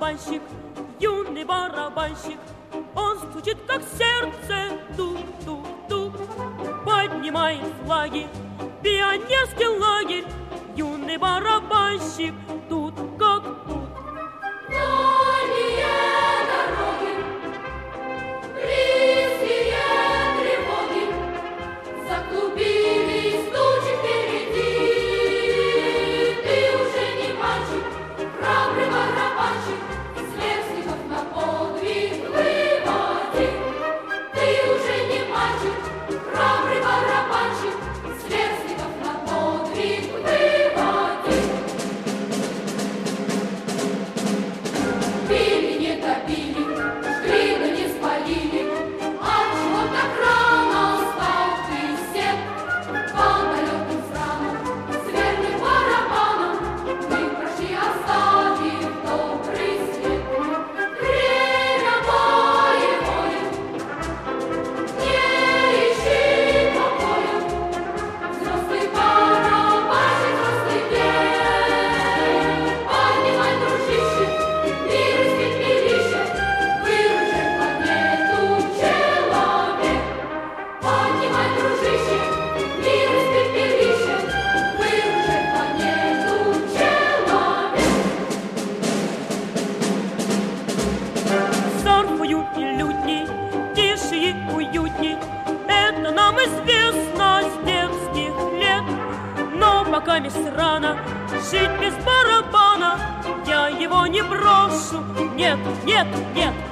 барабанщик, юный барабанщик. Он стучит, как сердце, тук-тук-тук. Поднимает флаги, пионерский лагерь. Юный барабанщик, тут как тут. Дальние дороги, близкие тревоги, заклубились тучи впереди. Ты уже не мальчик, храбрый барабанщик, сверстников на подвиг выводи. Ты уже не мальчик, храбрый барабанщик, сверстников на подвиг выводи. Били, не добили, жгли, да не спалили. Отчего так рано стал ты всем? По далеким странам, с верным барабаном мы прошли, оставив добрый след. Время боевое, не ищи покоя. Взрослый барабанщик, взрослый пей. Поднимай, дружище, мир из пепелища, выручай планету человек. Поднимай, дружище, мир из пепелища, выручай планету человек. Сарфою и лютней, тише и уютней. Это нам известно с детских лет. Но пока мисс рано жить без барабана, я его не брошу. Нет, нет, нет.